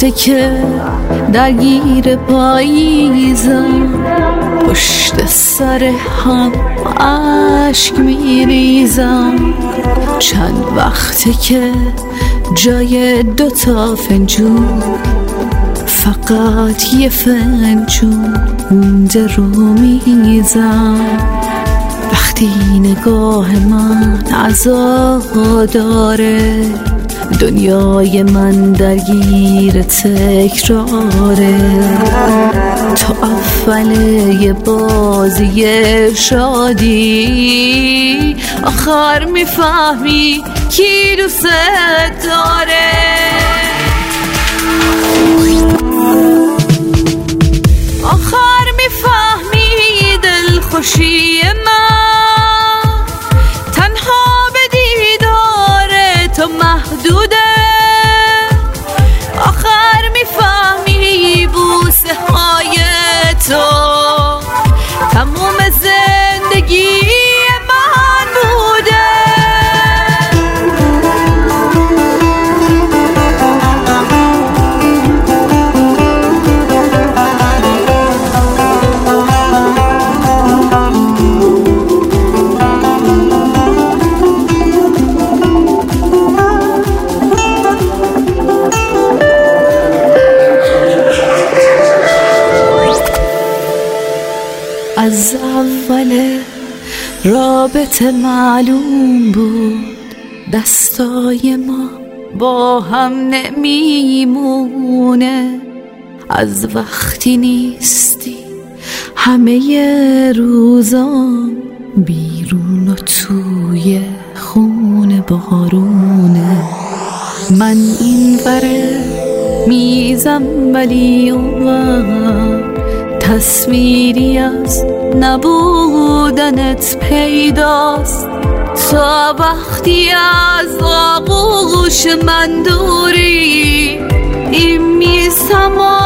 وقتی که درگیر پاییزم پشت سر هم اشک میریزم. چند وقتی که جای 2 فنجون فقط یه فنجون مونده رو میزم. وقتی نگاه من عزا داره دنیای من درگیر تکراره. تو اول یه بازی شادی آخر میفهمی کی دوست داره. آخر میفهمی دلخوشی من تنها به دیدار تو محدوده. آخر میفهمی بوسه های تو تموم زندگی من بوده. از اول رابطه معلوم بود دستای ما با هم نمیمونه. از وقتی نیستی همه روزام بیرون و توی خونه بارونه. من این وره میزم ولی اون تصویری از نبودنت پیداست. تا وقتی از آغوش من دوری این میزم